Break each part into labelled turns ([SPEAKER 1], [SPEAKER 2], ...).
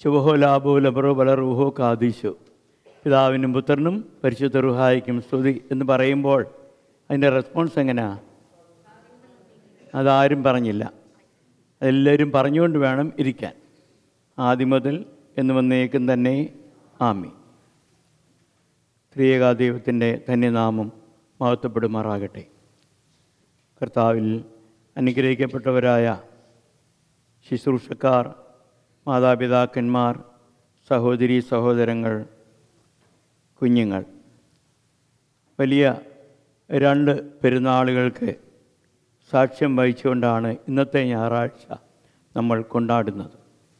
[SPEAKER 1] ശുഭഹോ ലാഭോ ലബറോ ബലറുഹോ കാദീശോ. പിതാവിനും പുത്രനും പരിശുദ്ധ റുഹായിക്കും സ്തുതി എന്ന് പറയുമ്പോൾ അതിൻ്റെ റെസ്പോൺസ് എങ്ങനെയാണ്? അതാരും പറഞ്ഞില്ല. അതെല്ലാവരും പറഞ്ഞുകൊണ്ട് വേണം ഇരിക്കാൻ. ആദ്യം മുതൽ എന്ന് വന്നേക്കും തന്നെ ആമീൻ. ത്രിയേക ദൈവത്തിൻ്റെ ധന്യനാമം മഹത്വപ്പെടുമാറാകട്ടെ. കർത്താവിൽ അനുഗ്രഹിക്കപ്പെട്ടവരായ ശുശ്രൂഷക്കാർ, മാതാപിതാക്കന്മാർ, സഹോദരീ സഹോദരങ്ങൾ, കുഞ്ഞുങ്ങൾ, വലിയ 2 പെരുന്നാളുകൾക്ക് സാക്ഷ്യം വഹിച്ചുകൊണ്ടാണ് ഇന്നത്തെ ഞായറാഴ്ച നമ്മൾ കൊണ്ടാടുന്നത്.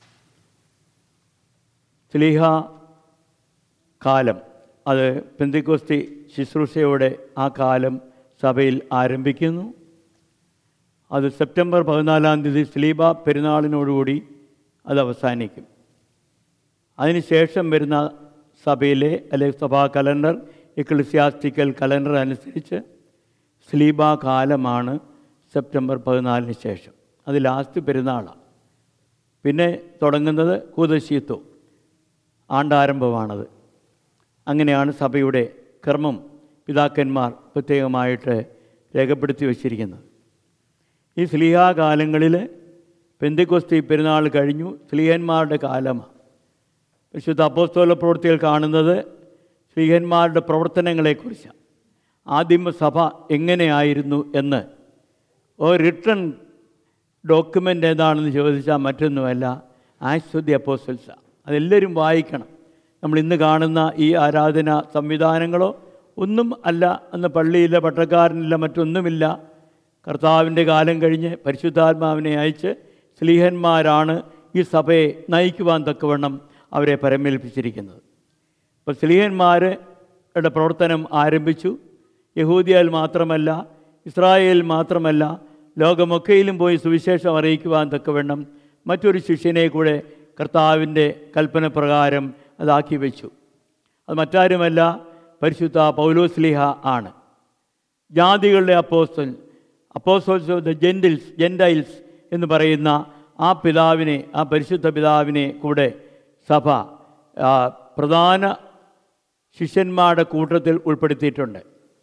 [SPEAKER 1] സ്ലീഹ കാലം, അത് പെന്തക്കോസ്തി ശുശ്രൂഷയോടെ ആ കാലം സഭയിൽ ആരംഭിക്കുന്നു. അത് സെപ്റ്റംബർ 14 സ്ലീബ പെരുന്നാളിനോടുകൂടി അത് അവസാനിക്കും. അതിനുശേഷം വരുന്ന സഭയിലെ അല്ലെങ്കിൽ സഭാ കലണ്ടർ, എക്ലസിയാസ്റ്റിക്കൽ കലണ്ടർ അനുസരിച്ച് സ്ലീബ കാലമാണ് സെപ്റ്റംബർ 14 ശേഷം. അത് ലാസ്റ്റ് പെരുന്നാളാണ്. പിന്നെ തുടങ്ങുന്നത് കൂദശീത്തോ, ആണ്ടാരംഭമാണത്. അങ്ങനെയാണ് സഭയുടെ ക്രമം പിതാക്കന്മാർ പ്രത്യേകമായിട്ട് രേഖപ്പെടുത്തി വച്ചിരിക്കുന്നത്. ഈ സ്ലീഹാ കാലങ്ങളിൽ പെന്തക്കോസ്തി പെരുന്നാൾ കഴിഞ്ഞു, സ്ലീഹന്മാരുടെ കാലമാണ്. വിശുദ്ധ അപ്പോസ്തല പ്രവൃത്തികൾ കാണുന്നത് സ്ലീഹന്മാരുടെ പ്രവർത്തനങ്ങളെക്കുറിച്ചാണ്. ആദിമ സഭ എങ്ങനെയായിരുന്നു എന്ന് ഒരു റിട്ടൺ ഡോക്യുമെൻ്റ് ഏതാണെന്ന് ചോദിച്ചാൽ മറ്റൊന്നുമല്ല, ആക്ട്സ് ഓഫ് ദി അപ്പോസ്റ്റൽസാണ്. അതെല്ലാവരും വായിക്കണം. നമ്മൾ ഇന്ന് കാണുന്ന ഈ ആരാധന സംവിധാനങ്ങളോ ഒന്നും അല്ല. അന്ന് പള്ളിയില്ല, പട്ടക്കാരനില്ല, മറ്റൊന്നുമില്ല. കർത്താവിൻ്റെ കാലം കഴിഞ്ഞ് പരിശുദ്ധാത്മാവിനെ അയച്ച് സ്ലീഹന്മാരാണ് ഈ സഭയെ നയിക്കുവാൻ തക്കവണ്ണം അവരെ പരമേൽപ്പിച്ചിരിക്കുന്നത്. അപ്പോൾ സ്ലീഹന്മാരുടെ പ്രവർത്തനം ആരംഭിച്ചു. യഹൂദിയയിൽ മാത്രമല്ല, ഇസ്രായേൽ മാത്രമല്ല, ലോകമൊക്കെയിലും പോയി സുവിശേഷം അറിയിക്കുവാൻ തക്കവണ്ണം മറ്റൊരു ശിഷ്യനെ കൂടെ കർത്താവിൻ്റെ കൽപ്പന പ്രകാരം അതാക്കി വെച്ചു. അത് മറ്റാരുമല്ല, പരിശുദ്ധ പൗലോസ്ലീഹ ആണ്. ജാതികളുടെ അപ്പോസ്തലൻസ് ഓഫ് ദ ജെൻറ്റൈൽസ് എന്ന് പറയുന്ന ആ പിതാവിനെ, ആ പരിശുദ്ധ പിതാവിനെ കൂടെ സഭ പ്രധാന ശിഷ്യന്മാരുടെ കൂട്ടത്തിൽ ഉൾപ്പെടുത്തിയിട്ടുണ്ട്.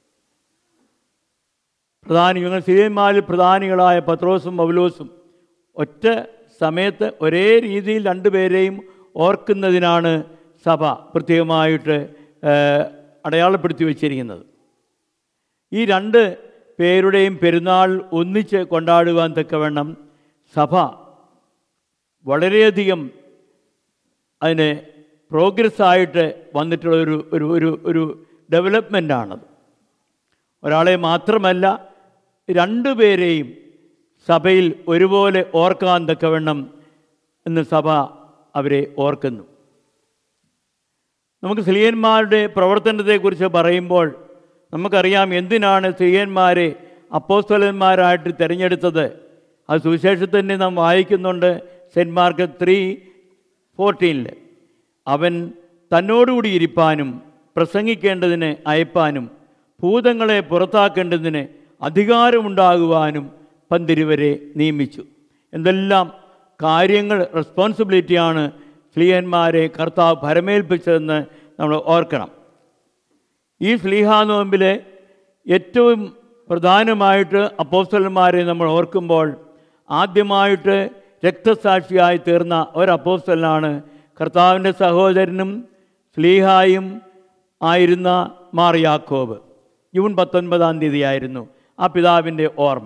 [SPEAKER 1] സിറിയന്മാരിൽ പ്രധാനികളായ പത്രോസും പൗലോസും ഒറ്റ സമയത്ത് ഒരേ രീതിയിൽ 2 പേരെയും ഓർക്കുന്നതിനാണ് സഭ പ്രത്യേകമായിട്ട് അടയാളപ്പെടുത്തി വച്ചിരിക്കുന്നത്. ഈ 2 പേരുടെയും പെരുന്നാൾ ഒന്നിച്ച് കൊണ്ടാടുവാൻ തക്കവണ്ണം സഭ വളരെയധികം അതിന് പ്രോഗ്രസ്സായിട്ട് വന്നിട്ടുള്ള ഒരു ഡെവലപ്മെൻ്റാണത്. ഒരാളെ മാത്രമല്ല, 2 പേരെയും സഭയിൽ ഒരുപോലെ ഓർക്കാൻ തക്കവണ്ണം ഇന്ന് സഭ അവരെ ഓർക്കുന്നു. നമുക്ക് സ്ലീഹന്മാരുടെ പ്രവർത്തനത്തെക്കുറിച്ച് പറയുമ്പോൾ നമുക്കറിയാം എന്തിനാണ് സ്ലീഹന്മാരെ അപ്പോസ്തലന്മാരായിട്ട് തിരഞ്ഞെടുത്തത്. അത് സുവിശേഷത്തിൽ തന്നെ നാം വായിക്കുന്നുണ്ട്. സെൻറ്റ് മാർക്ക് 3:14 അവൻ തന്നോടുകൂടി ഇരിപ്പാനും പ്രസംഗിക്കേണ്ടതിന് അയപ്പാനും ഭൂതങ്ങളെ പുറത്താക്കേണ്ടതിന് അധികാരമുണ്ടാകുവാനും പന്തിരുവരെ നിയമിച്ചു. എന്തെല്ലാം കാര്യങ്ങൾ, റെസ്പോൺസിബിലിറ്റിയാണ് സ്ലീഹന്മാരെ കർത്താവ് ഭരമേൽപ്പിച്ചതെന്ന് നമ്മൾ ഓർക്കണം. ഈ സ്ലീഹാ നോമ്പിലെ ഏറ്റവും പ്രധാനമായിട്ട് അപ്പോസ്തലന്മാരെ നമ്മൾ ഓർക്കുമ്പോൾ ആദ്യമായിട്ട് രക്തസാക്ഷിയായി തീർന്ന ഒരു അപ്പോസ്തലനാണ് കർത്താവിൻ്റെ സഹോദരനും സ്ലീഹായും ആയിരുന്ന മാർ യാക്കോബ്. ജൂൺ 19 ആയിരുന്നു ആ പിതാവിൻ്റെ ഓർമ്മ.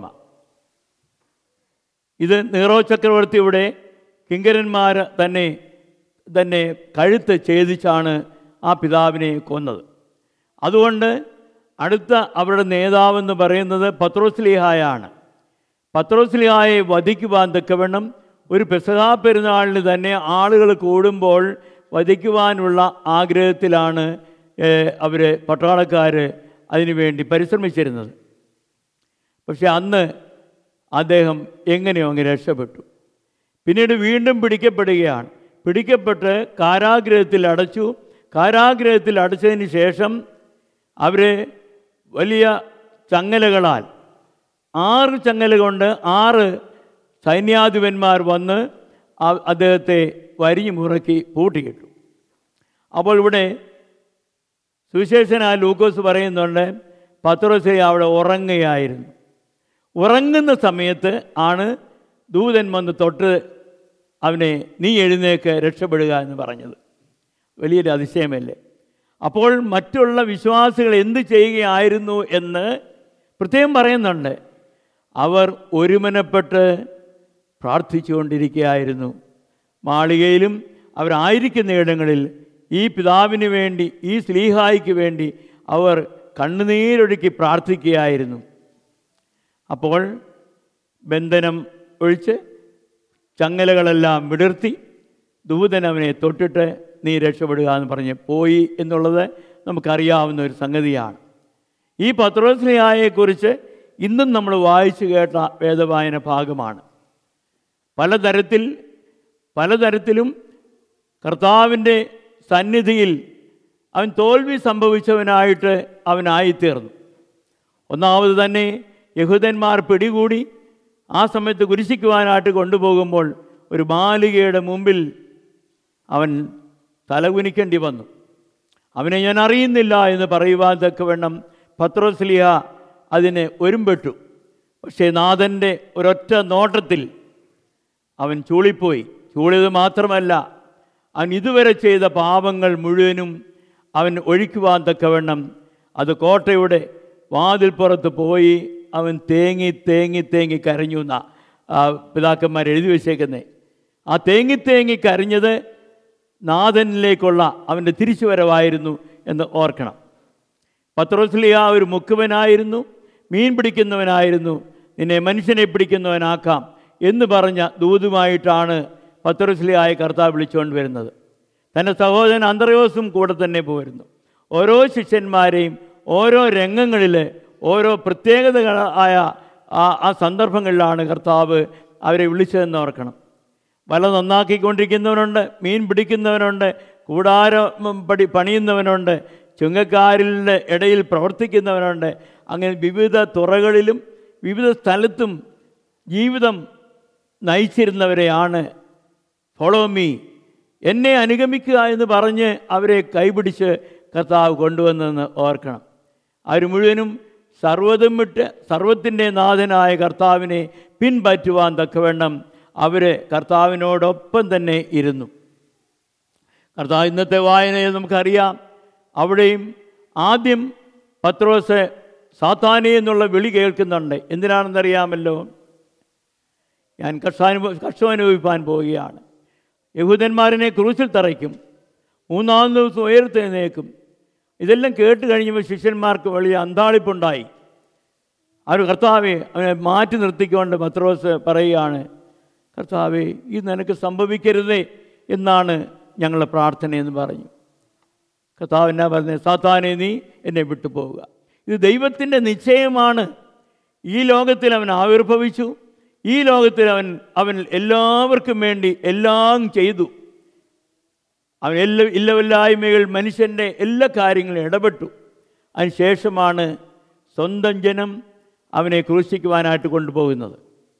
[SPEAKER 1] ഇത് നീറോ ചക്രവർത്തിയുടെ കിങ്കരന്മാർ തന്നെ കഴുത്ത് ഛേദിച്ചാണ് ആ പിതാവിനെ കൊന്നത്. അതുകൊണ്ട് അടുത്ത അവരുടെ നേതാവെന്ന് പറയുന്നത് പത്രോസ്ലീഹായാണ്. പത്രോസ്ലീഹായെ വധിക്കുവാൻ തക്കവണ്ണം ഒരു പെസഹാ പെരുന്നാളിന് തന്നെ ആളുകൾ കൂടുമ്പോൾ വധിക്കുവാനുള്ള ആഗ്രഹത്തിലാണ് അവർ പട്ടാളക്കാർ അതിനുവേണ്ടി പരിശ്രമിച്ചിരുന്നത്. പക്ഷെ അന്ന് അദ്ദേഹം എങ്ങനെയോ അങ്ങ് രക്ഷപ്പെട്ടു. പിന്നീട് വീണ്ടും പിടിക്കപ്പെടുകയാണ്. പിടിക്കപ്പെട്ട് കാരാഗൃഹത്തിൽ അടച്ചു. കാരാഗൃഹത്തിൽ അടച്ചതിന് ശേഷം അവർ വലിയ ചങ്ങലകളാൽ 6 ചങ്ങല കൊണ്ട് 6 സൈന്യാധിപന്മാർ വന്ന് അദ്ദേഹത്തെ വരിഞ്ഞു മുറുക്കി പൂട്ടിയിട്ടു. അപ്പോൾ ഇവിടെ സുവിശേഷനായ ലൂക്കോസ് പറയുന്നുണ്ട്, പത്രോസ് അവിടെ ഉറങ്ങുകയായിരുന്നു. ഉറങ്ങുന്ന സമയത്ത് ആണ് ദൂതൻ വന്ന് തൊട്ട് അവനെ നീ എഴുന്നേക്ക് രക്ഷപ്പെടുക എന്ന് പറഞ്ഞത്. വലിയൊരു അതിശയമല്ലേ? അപ്പോൾ മറ്റുള്ള വിശ്വാസികൾ എന്ത് ചെയ്യുകയായിരുന്നു എന്ന് പ്രത്യേകം പറയുന്നുണ്ട്. അവർ ഒരുമനപ്പെട്ട് പ്രാർത്ഥിച്ചുകൊണ്ടിരിക്കുകയായിരുന്നു. മാളികയിലും അവരായിരിക്കുന്ന ഇടങ്ങളിൽ ഈ പിതാവിന് വേണ്ടി, ഈ സ്ലീഹായ്ക്ക് വേണ്ടി അവർ കണ്ണുനീരൊഴുക്കി പ്രാർത്ഥിക്കുകയായിരുന്നു. അപ്പോൾ ബന്ധനം ഒഴിച്ച് ചങ്ങലകളെല്ലാം വിടർത്തി ദൂതൻ അവനെ തൊട്ടിട്ട് നീ രക്ഷപ്പെടുക എന്ന് പറഞ്ഞ് പോയി എന്നുള്ളത് നമുക്കറിയാവുന്ന ഒരു സംഗതിയാണ്. ഈ പത്രോസ്ലീഹായെക്കുറിച്ച് ഇന്നും നമ്മൾ വായിച്ചു കേട്ട വേദവായന ഭാഗമാണ്. പലതരത്തിലും കർത്താവിൻ്റെ സന്നിധിയിൽ അവൻ തോൽവി സംഭവിച്ചവനായിട്ട് അവനായിത്തീർന്നു. ഒന്നാമത് തന്നെ യഹൂദന്മാർ പിടികൂടി ആ സമയത്ത് കുരിശിക്കുവാനായിട്ട് കൊണ്ടുപോകുമ്പോൾ ഒരു മാളികയുടെ മുമ്പിൽ അവൻ തലകുനിക്കേണ്ടി വന്നു. അവനെ ഞാൻ അറിയുന്നില്ല എന്ന് പറയുവാൻ തക്കവണ്ണം പത്രോസ്ലീഹ അതിന് ഒരുമ്പെട്ടു. പക്ഷേ നാഥൻ്റെ ഒരൊറ്റ നോട്ടത്തിൽ അവൻ ചൂളിപ്പോയി. ചൂളിയത് മാത്രമല്ല, അവൻ ഇതുവരെ ചെയ്ത പാപങ്ങൾ മുഴുവനും അവൻ ഒഴിക്കുവാൻ തക്കവണ്ണം അത് കോട്ടയുടെ വാതിൽപ്പുറത്ത് പോയി അവൻ തേങ്ങി തേങ്ങി തേങ്ങി കരഞ്ഞു എന്നാ പിതാക്കന്മാർ എഴുതി വച്ചേക്കുന്നത്. ആ തേങ്ങി തേങ്ങി കരഞ്ഞത് നാഥനിലേക്കുള്ള അവൻ്റെ തിരിച്ചുവരവായിരുന്നു എന്ന് ഓർക്കണം. പത്രോസ്ലീഹ ഒരു മുക്കുവനായിരുന്നു, മീൻ പിടിക്കുന്നവനായിരുന്നു. നിന്നെ മനുഷ്യനെ പിടിക്കുന്നവനാക്കാം എന്ന് പറഞ്ഞ ദൂതുമായിട്ടാണ് പത്രോസ്ലീഹായെ കർത്താവ് വിളിച്ചുകൊണ്ട് വരുന്നത്. തൻ്റെ സഹോദരൻ അന്ത്രയോസും കൂടെ തന്നെ പോരുന്നു. ഓരോ ശിഷ്യന്മാരെയും ഓരോ രംഗങ്ങളിൽ ഓരോ പ്രത്യേകതകളായ ആ സന്ദർഭങ്ങളിലാണ് കർത്താവ് അവരെ വിളിച്ചതെന്ന് ഓർക്കണം. വല നന്നാക്കിക്കൊണ്ടിരിക്കുന്നവനുണ്ട്, മീൻ പിടിക്കുന്നവനുണ്ട്, കൂടാരം പണിയുന്നവനുണ്ട്, ചുങ്കക്കാരിൻ്റെ ഇടയിൽ പ്രവർത്തിക്കുന്നവനുണ്ട്. അങ്ങനെ വിവിധ തുറകളിലും വിവിധ സ്ഥലത്തും ജീവിതം നയിച്ചിരുന്നവരെയാണ് ഫോളോ മീ, എന്നെ അനുഗമിക്കുക എന്ന് പറഞ്ഞ് അവരെ കൈപിടിച്ച് കർത്താവ് കൊണ്ടുവന്നെന്ന് ഓർക്കണം. അവർ മുഴുവനും സർവ്വതും വിട്ട് സർവത്തിൻ്റെ നാഥനായ കർത്താവിനെ പിൻപറ്റുവാൻ തക്കവണ്ണം അവർ കർത്താവിനോടൊപ്പം തന്നെ ഇരുന്നു. കർത്താവ് ഇന്നത്തെ വായനയിൽ നമുക്കറിയാം, അവിടെയും ആദ്യം പത്രോസ് സാത്താനെ എന്നുള്ള വിളി കേൾക്കുന്നുണ്ട്. എന്തിനാണെന്നറിയാമല്ലോ? ഞാൻ കഷ്ടം അനുഭവിപ്പാൻ പോവുകയാണ്, യഹൂദന്മാരനെ ക്രൂശിൽ തറയ്ക്കും, 3-ാം ദിവസം ഉയർത്തെഴുന്നേൽക്കും. ഇതെല്ലാം കേട്ട് കഴിഞ്ഞപ്പോൾ ശിഷ്യന്മാർക്ക് വലിയ അന്താളിപ്പുണ്ടായി. അവർ കർത്താവെ അവനെ മാറ്റി നിർത്തിക്കൊണ്ട് പത്രോസ് പറയുകയാണ്, കർത്താവെ ഇത് നിനക്ക് സംഭവിക്കരുതേ എന്നാണ് ഞങ്ങളുടെ പ്രാർത്ഥനയെന്ന് പറഞ്ഞു. കർത്താവ് എന്നാ പറഞ്ഞത്? സാത്താനെ നീ എന്നെ വിട്ടു പോവുക. ഇത് ദൈവത്തിൻ്റെ നിശ്ചയമാണ്. ഈ ലോകത്തിൽ അവൻ ആവിർഭവിച്ചു, ഈ ലോകത്തിൽ അവൻ എല്ലാവർക്കും വേണ്ടി എല്ലാം ചെയ്തു. അവൻ ഇല്ലവല്ലായ്മകൾ മനുഷ്യൻ്റെ എല്ലാ കാര്യങ്ങളും ഇടപെട്ടു. അതിനുശേഷമാണ് സ്വന്തം ജനം അവനെ ക്രൂശിക്കുവാനായിട്ട് കൊണ്ടുപോകുന്നത്.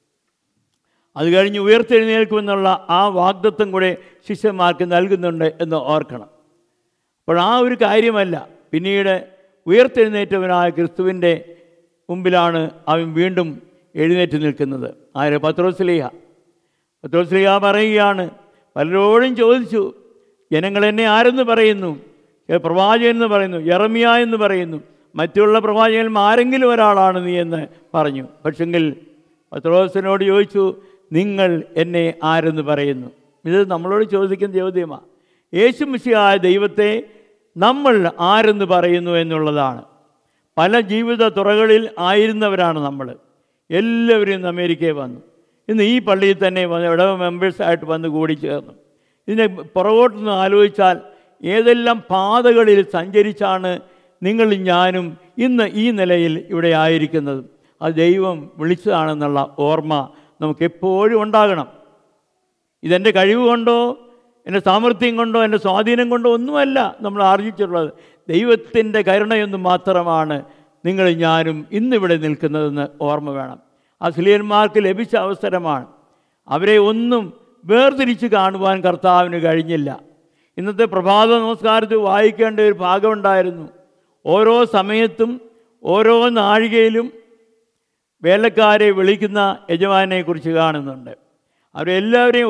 [SPEAKER 1] അത് കഴിഞ്ഞ് ഉയർത്തെഴുന്നേൽക്കുമെന്നുള്ള ആ വാഗ്ദത്തം കൂടെ ശിഷ്യന്മാർക്ക് നൽകുന്നുണ്ട് എന്ന് ഓർക്കണം. അപ്പോൾ ആ ഒരു കാര്യമല്ല, പിന്നീട് ഉയർത്തെഴുന്നേറ്റവനായ ക്രിസ്തുവിൻ്റെ മുമ്പിലാണ് അവൻ വീണ്ടും എഴുന്നേറ്റ് നിൽക്കുന്നത്. ആര്? പത്രോസ്ലീഹ. പത്രോസ്ലീഹ പറയുകയാണ്, പലരോടും ചോദിച്ചു, ജനങ്ങൾ എന്നെ ആരെന്ന് പറയുന്നു? പ്രവാചകൻ എന്ന് പറയുന്നു, യെരമ്യാ എന്ന് പറയുന്നു, മറ്റുള്ള പ്രവാചകന്മാർ ആരെങ്കിലും ഒരാളാണ് നീ എന്ന് പറഞ്ഞു. പക്ഷെങ്കിൽ പത്രോസിനോട് ചോദിച്ചു, നിങ്ങൾ എന്നെ ആരെന്ന് പറയുന്നു? ഇത് നമ്മളോട് ചോദിക്കുന്ന ചോദ്യമാണ്. യേശു മിശിഹായ ദൈവത്തെ നമ്മൾ ആരെന്ന് പറയുന്നു എന്നുള്ളതാണ്. പല ജീവിത തുറകളിൽ ആയിരുന്നവരാണ് നമ്മൾ. എല്ലാവരും ഇന്ന് അമേരിക്കയിൽ വന്നു, ഇന്ന് ഈ പള്ളിയിൽ തന്നെ വന്ന് ഇടവ മെമ്പേഴ്സായിട്ട് വന്ന് കൂടി ചേർന്നു. ഇതിനെ പുറകോട്ടൊന്ന് ആലോചിച്ചാൽ ഏതെല്ലാം പാതകളിൽ സഞ്ചരിച്ചാണ് നിങ്ങളും ഞാനും ഇന്ന് ഈ നിലയിൽ ഇവിടെ ആയിരിക്കുന്നത്. അത് ദൈവം വിളിച്ചതാണെന്നുള്ള ഓർമ്മ നമുക്കെപ്പോഴും ഉണ്ടാകണം. ഇതെൻ്റെ കഴിവ് കൊണ്ടോ എൻ്റെ സാമർഥ്യം കൊണ്ടോ എൻ്റെ സ്വാധീനം കൊണ്ടോ ഒന്നുമല്ല നമ്മൾ ആർജിച്ചിട്ടുള്ളത്. ദൈവത്തിൻ്റെ കരുണയൊന്നും മാത്രമാണ് നിങ്ങൾ ഞാനും ഇന്നിവിടെ നിൽക്കുന്നതെന്ന് ഓർമ്മ വേണം. ആ സ്ലീഹന്മാർക്ക് ലഭിച്ച അവസരമാണ്. അവരെ ഒന്നും വേർതിരിച്ച് കാണുവാൻ കർത്താവിന് കഴിഞ്ഞില്ല. ഇന്നത്തെ പ്രഭാത നമസ്കാരത്തിൽ വായിക്കേണ്ട ഒരു ഭാഗമുണ്ടായിരുന്നു. ഓരോ സമയത്തും ഓരോ നാഴികയിലും വേലക്കാരെ വിളിക്കുന്ന യജമാനെക്കുറിച്ച് കാണുന്നുണ്ട്. അവരെല്ലാവരെയും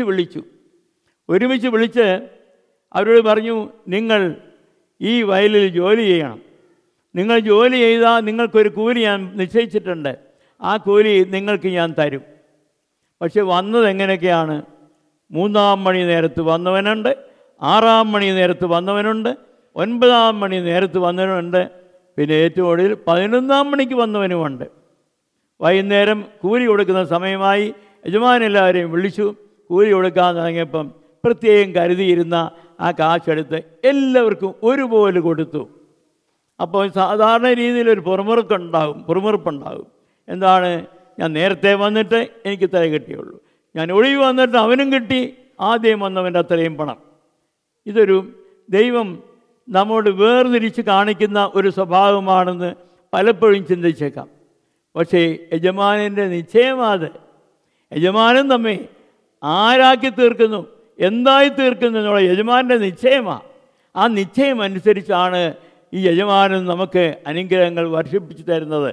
[SPEAKER 1] ഒരുമിച്ച് വിളിച്ച് അവരോട് പറഞ്ഞു, നിങ്ങൾ ഈ വയലിൽ ജോലി ചെയ്യണം. നിങ്ങൾ ജോലി ചെയ്താൽ നിങ്ങൾക്കൊരു കൂലി ഞാൻ നിശ്ചയിച്ചിട്ടുണ്ട്. ആ കൂലി നിങ്ങൾക്ക് ഞാൻ തരും. പക്ഷെ വന്നത് എങ്ങനെയൊക്കെയാണ്? 3-ാം മണി നേരത്ത് വന്നവനുണ്ട്, 6-ാം മണി നേരത്ത് വന്നവനുണ്ട്, 9-ാം മണി നേരത്ത് വന്നവനുണ്ട്, പിന്നെ ഏറ്റവും ഒടുവിൽ 11-ാം മണിക്ക് വന്നവനുമുണ്ട്. വൈകുന്നേരം കൂലി കൊടുക്കുന്ന സമയമായി. യജമാനെല്ലാവരെയും വിളിച്ചു. കൂലി കൊടുക്കാൻ തുടങ്ങിയപ്പം പ്രത്യേകം കരുതിയിരുന്ന ആ കാശെടുത്ത് എല്ലാവർക്കും ഒരുപോലെ കൊടുത്തു. അപ്പോൾ സാധാരണ രീതിയിലൊരു പുറമുറുപ്പുണ്ടാകും. എന്താണ്? ഞാൻ നേരത്തെ വന്നിട്ട് എനിക്ക് ഇത്രയും കിട്ടിയുള്ളൂ, ഞാൻ ഒഴിവ് വന്നിട്ട് അവനും കിട്ടി, ആദ്യം വന്നവൻ്റെ അത്രയും പണം. ഇതൊരു ദൈവം നമ്മോട് വേർതിരിച്ച് കാണിക്കുന്ന ഒരു സ്വഭാവമാണെന്ന് പലപ്പോഴും ചിന്തിച്ചേക്കാം. പക്ഷേ യജമാനൻ്റെ നിശ്ചയമാത്. യജമാനൻ നമ്മെ ആരാക്കി തീർക്കുന്നു, എന്തായി തീർക്കുന്നു എന്നുള്ള യജമാനൻ്റെ നിശ്ചയമാണ്. ആ നിശ്ചയം അനുസരിച്ചാണ് ഈ യജമാനൻ നമുക്ക് അനുഗ്രഹങ്ങൾ വർഷിപ്പിച്ചു തരുന്നത്.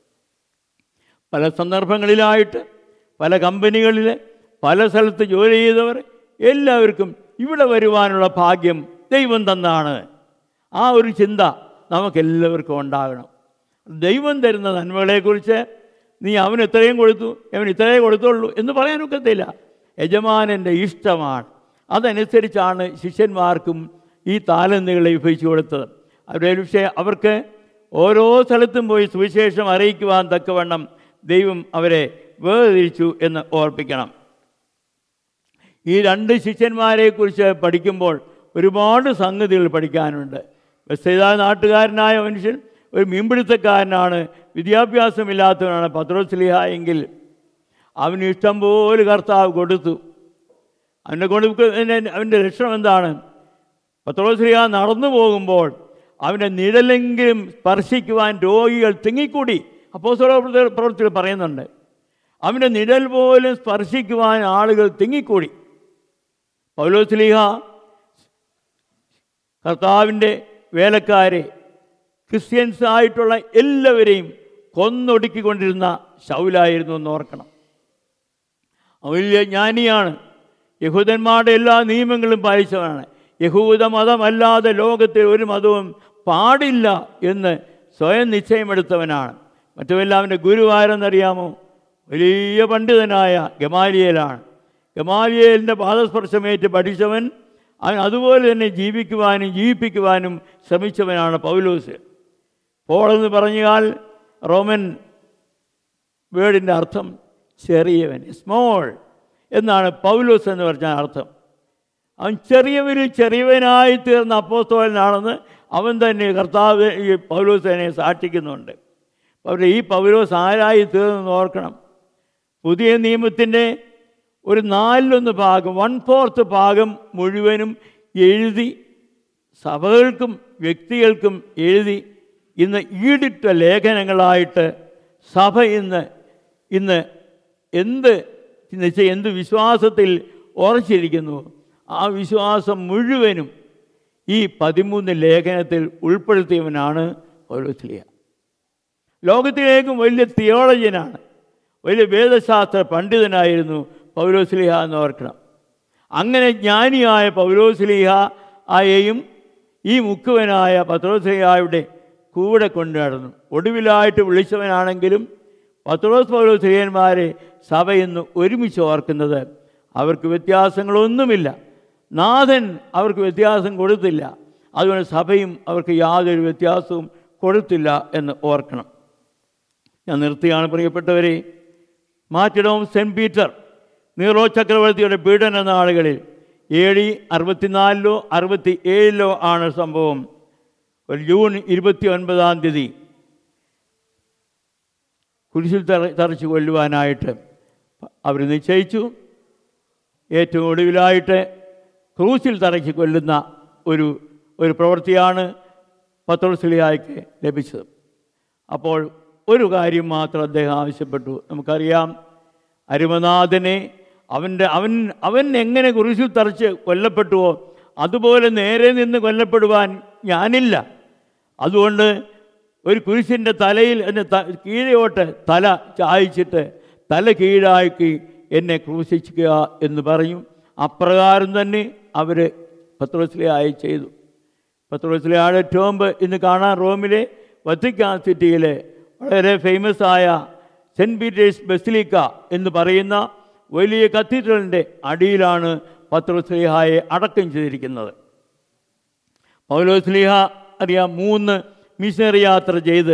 [SPEAKER 1] പല സന്ദർഭങ്ങളിലായിട്ട് പല കമ്പനികളിൽ പല സ്ഥലത്ത് ജോലി ചെയ്തവർ എല്ലാവർക്കും ഇവിടെ വരുവാനുള്ള ഭാഗ്യം ദൈവം തന്നാണ്. ആ ഒരു ചിന്ത നമുക്കെല്ലാവർക്കും ഉണ്ടാകണം. ദൈവം തരുന്ന നന്മകളെക്കുറിച്ച് നീ അവന് ഇത്രയും കൊടുത്തു, അവൻ ഇത്രയും കൊടുത്തുള്ളൂ എന്ന് പറയാനൊക്കത്തില്ല. യജമാനൻ്റെ ഇഷ്ടമാണ്. അതനുസരിച്ചാണ് ശിഷ്യന്മാർക്കും ഈ താലന്തുകളെ വിഭജിച്ചു കൊടുത്തത്. അവർക്ക് ഓരോ സ്ഥലത്തും പോയി സുവിശേഷം അറിയിക്കുവാൻ തക്കവണ്ണം ദൈവം അവരെ വേർതിരിച്ചു എന്ന് ഓർപ്പിക്കണം. ഈ 2 ശിഷ്യന്മാരെക്കുറിച്ച് പഠിക്കുമ്പോൾ ഒരുപാട് സംഗതികൾ പഠിക്കാനുണ്ട്. ബെത്സയിദാ നാട്ടുകാരനായ മനുഷ്യൻ ഒരു മീൻപിടുത്തക്കാരനാണ്, വിദ്യാഭ്യാസമില്ലാത്തവനാണ് പത്രോസ്ലീഹ എങ്കിൽ അവന് ഇഷ്ടംപോലെ കർത്താവ് കൊടുത്തു. അവൻ്റെ ലക്ഷണം എന്താണ്? പത്രോസ്ലീഹ നടന്നു പോകുമ്പോൾ അവൻ്റെ നിഴലെങ്കിലും സ്പർശിക്കുവാൻ രോഗികൾ തിങ്ങിക്കൂടി. അപ്പോസ്തല പ്രവൃത്തികൾ പറയുന്നുണ്ട്, അവൻ്റെ നിഴൽ പോലും സ്പർശിക്കുവാൻ ആളുകൾ തിങ്ങിക്കൂടി. പൗലോസ്ലീഹ കർത്താവിൻ്റെ വേലക്കാരെ, ക്രിസ്ത്യൻസ് ആയിട്ടുള്ള എല്ലാവരെയും കൊന്നൊടുക്കിക്കൊണ്ടിരുന്ന ശൗലായിരുന്നു എന്ന് ഓർക്കണം. വലിയ ജ്ഞാനിയാണ്, യഹൂദന്മാരുടെ എല്ലാ നിയമങ്ങളും പാലിച്ചവനാണ്. യഹൂദ മതമല്ലാതെ ലോകത്തിൽ ഒരു മതവും പാടില്ല എന്ന് സ്വയം നിശ്ചയമെടുത്തവനാണ്. മറ്റുമെല്ലാം അവൻ്റെ ഗുരുവാരെന്നറിയാമോ? വലിയ പണ്ഡിതനായ ഗമാലിയേലാണ്. ഗമാലിയേലിൻ്റെ പാദസ്പർശമേറ്റ് പഠിച്ചവൻ, അവൻ അതുപോലെ തന്നെ ജീവിപ്പിക്കുവാനും ശ്രമിച്ചവനാണ് പൗലോസ്. പോളെന്ന് പറഞ്ഞാൽ റോമൻ വേർഡിൻ്റെ അർത്ഥം ചെറിയവൻ, സ്മോൾ എന്നാണ് പൗലോസ് എന്ന് പറഞ്ഞാൽ അർത്ഥം. അവൻ ചെറിയവനായി തീർന്ന അപ്പോസ്തലനാണെന്ന് അവൻ തന്നെ കർത്താവ് ഈ പൗലോസ് തന്നെ സാക്ഷിക്കുന്നുണ്ട്. അവരുടെ ഈ പൗലോസ് ആരായി തീർന്നെന്ന് ഓർക്കണം. പുതിയ നിയമത്തിൻ്റെ ഒരു 4/1 ഭാഗം, 1/4 ഭാഗം മുഴുവനും എഴുതി സഭകൾക്കും വ്യക്തികൾക്കും എഴുതി ഇന്ന് ഈടിട്ട ലേഖനങ്ങളായിട്ട് സഭ ഇന്ന് എന്ത് വിശ്വാസത്തിൽ ഉറച്ചിരിക്കുന്നു, ആ വിശ്വാസം മുഴുവനും ഈ 13 ലേഖനത്തിൽ ഉൾപ്പെടുത്തിയവനാണ് പൗലോസ്ലീഹ. ലോകത്തിലേക്കും വലിയ തിയോളജിയനാണ്, വലിയ വേദശാസ്ത്ര പണ്ഡിതനായിരുന്നു പൗലോസ്ലീഹ എന്ന് ഓർക്കണം. അങ്ങനെ ജ്ഞാനിയായ പൗലോസ്ലീഹ ആയെയും ഈ മുക്കുവനായ പത്രോസ്ലീഹായുടെ കൂടെ കൊണ്ടു നടന്നു. ഒടുവിലായിട്ട് വിളിച്ചവനാണെങ്കിലും പത്രോസ് പൗലോസ്ലീഹന്മാരെ സഭ ഇന്ന് ഒരുമിച്ച് ഓർക്കുന്നത് അവർക്ക് വ്യത്യാസങ്ങളൊന്നുമില്ല. നാഥൻ അവർക്ക് വ്യത്യാസം കൊടുത്തില്ല, അതുകൊണ്ട് സഭയും അവർക്ക് യാതൊരു വ്യത്യാസവും കൊടുത്തില്ല എന്ന് ഓർക്കണം. ഞാൻ നിർത്തിയാണ് പ്രിയപ്പെട്ടവരെ. മാർട്ടിഡോം സെൻറ്റ് പീറ്റർ നീറോ ചക്രവർത്തിയുടെ പീഡന നാളുകളിൽ AD 64 67 ആണ് സംഭവം. ഒരു ജൂൺ 29 കുരിശിൽ തറച്ച് കൊല്ലുവാനായിട്ട് അവർ നിശ്ചയിച്ചു. ഏറ്റവും ഒടുവിലായിട്ട് ക്രൂസിൽ തറച്ച് കൊല്ലുന്ന ഒരു പ്രവൃത്തിയാണ് പത്രോസ്ലീഹായ്ക്ക് ലഭിച്ചത്. അപ്പോൾ ഒരു കാര്യം മാത്രം അദ്ദേഹം ആവശ്യപ്പെട്ടു. നമുക്കറിയാം, അരുമനാഥനെ അവൻ എങ്ങനെ കുരിശിൽ തറച്ച് കൊല്ലപ്പെട്ടുവോ അതുപോലെ നേരെ നിന്ന് കൊല്ലപ്പെടുവാൻ ഞാനില്ല. അതുകൊണ്ട് ഒരു കുരിശിൻ്റെ തലയിൽ എന്നെ കീഴോട്ട് തല ചായച്ചിട്ട് തല കീഴാക്കി എന്നെ ക്രൂശിക്കുക എന്ന് പറഞ്ഞു. അപ്രകാരം തന്നെ അവർ പത്രോസ്ലീഹായെ ചെയ്തു. പത്രോസ്ലീഹായുടെ ടോംബ് ഇന്ന് കാണാൻ റോമിലെ വത്തിക്കാൻ സിറ്റിയിലെ വളരെ ഫേമസ് ആയ സെൻറ്റ് പീറ്റേഴ്സ് ബസിലിക്ക എന്ന് പറയുന്ന വലിയ കത്തീഡ്രലിൻ്റെ അടിയിലാണ് പത്രോസ്ലീഹായെ അടക്കം ചെയ്തിരിക്കുന്നത്. പൗലോസ്ലീഹ അറിയാം 3 മിഷനറി യാത്ര ചെയ്ത്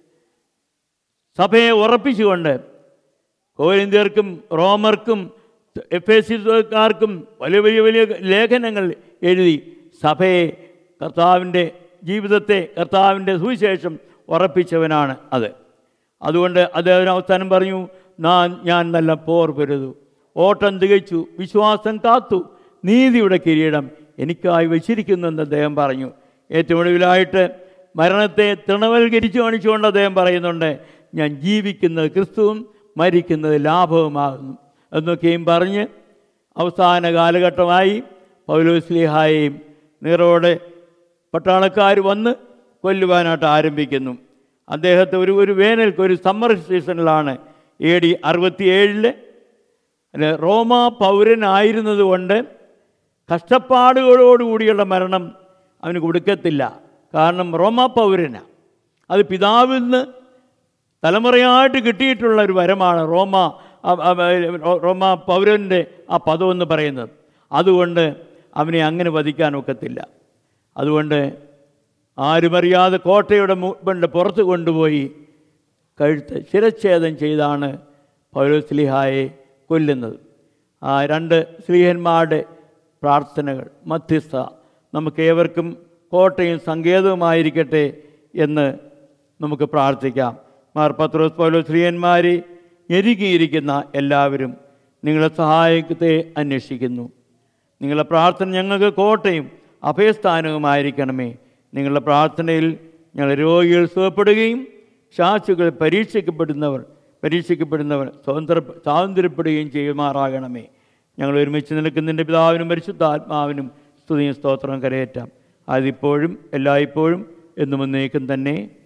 [SPEAKER 1] സഭയെ ഉറപ്പിച്ചുകൊണ്ട് കൊരിന്ത്യർക്കും റോമർക്കും എഫേസ്യർക്കാർക്കും വലിയ വലിയ വലിയ ലേഖനങ്ങൾ എഴുതി സഭയെ കർത്താവിൻ്റെ ജീവിതത്തെ കർത്താവിൻ്റെ സുവിശേഷം ഉറപ്പിച്ചവനാണ് അത്. അതുകൊണ്ട് അദ്ദേഹം അവസാനം പറഞ്ഞു, ഞാൻ നല്ല പോർ പൊരുതു, ഓട്ടം തികച്ചു, വിശ്വാസം കാത്തു, നീതിയുടെ കിരീടം എനിക്കായി വച്ചിരിക്കുന്നെന്ന് അദ്ദേഹം പറഞ്ഞു. ഏറ്റവും ഒടുവിലായിട്ട് മരണത്തെ തൃണവൽക്കരിച്ചു കാണിച്ചുകൊണ്ട് അദ്ദേഹം പറയുന്നുണ്ട്, ഞാൻ ജീവിക്കുന്നത് ക്രിസ്തുവും മരിക്കുന്നത് ലാഭവുമാകുന്നു എന്നൊക്കെയും പറഞ്ഞ് അവസാന കാലഘട്ടമായി പൗലോസ്ലീഹായെയും നീറോടെ പട്ടാളക്കാർ വന്ന് കൊല്ലുവാനായിട്ട് ആരംഭിക്കുന്നു. അദ്ദേഹത്തെ ഒരു വേനൽക്ക് ഒരു സമ്മർ സീസണിലാണ് AD 67 റോമ പൗരനായിരുന്നത് കൊണ്ട് കഷ്ടപ്പാടുകളോടുകൂടിയുള്ള മരണം അവന് കൊടുക്കത്തില്ല. കാരണം റോമ പൗരനാണ്. അത് പിതാവിൽ നിന്ന് തലമുറയായിട്ട് കിട്ടിയിട്ടുള്ള ഒരു വരമാണ് റോമ പൗരൻ്റെ ആ പദമെന്ന് പറയുന്നത്. അതുകൊണ്ട് അവനെ അങ്ങനെ വധിക്കാൻ ഒക്കത്തില്ല. അതുകൊണ്ട് ആരുമറിയാതെ കോട്ടയുടെ പുറത്ത് കൊണ്ടുപോയി കഴുത്ത് ശിരച്ഛേദം ചെയ്താണ് പൗലോസ്ലീഹായെ കൊല്ലുന്നത്. ആ 2 സ്ലീഹന്മാരുടെ പ്രാർത്ഥനകൾ മധ്യസ്ഥ നമുക്ക് ഏവർക്കും കോട്ടയും സങ്കേതവുമായിരിക്കട്ടെ എന്ന് നമുക്ക് പ്രാർത്ഥിക്കാം. മാർ പത്രോസ് പൗലോസ് സ്ലീഹന്മാരെ ഞെരുങ്ങിയിരിക്കുന്ന എല്ലാവരും നിങ്ങളുടെ സഹായത്തെ അന്വേഷിക്കുന്നു. നിങ്ങളുടെ പ്രാർത്ഥന ഞങ്ങൾക്ക് കോട്ടയും അഭയസ്ഥാനവുമായിരിക്കണമേ. നിങ്ങളുടെ പ്രാർത്ഥനയിൽ ഞങ്ങൾ രോഗികൾ സുഖപ്പെടുകയും ശാശുകൾ പരീക്ഷിക്കപ്പെടുന്നവർ സ്വാതന്ത്ര്യപ്പെടുകയും ചെയ്യുമാറാകണമേ. ഞങ്ങൾ ഒരുമിച്ച് നിൽക്കുന്നതിൻ്റെ പിതാവിനും പരിശുദ്ധാത്മാവിനും സ്തുതിയും സ്തോത്രവും കരയേറ്റാം. അതിപ്പോഴും എല്ലായ്പ്പോഴും എന്നും എന്നേക്കും തന്നെ.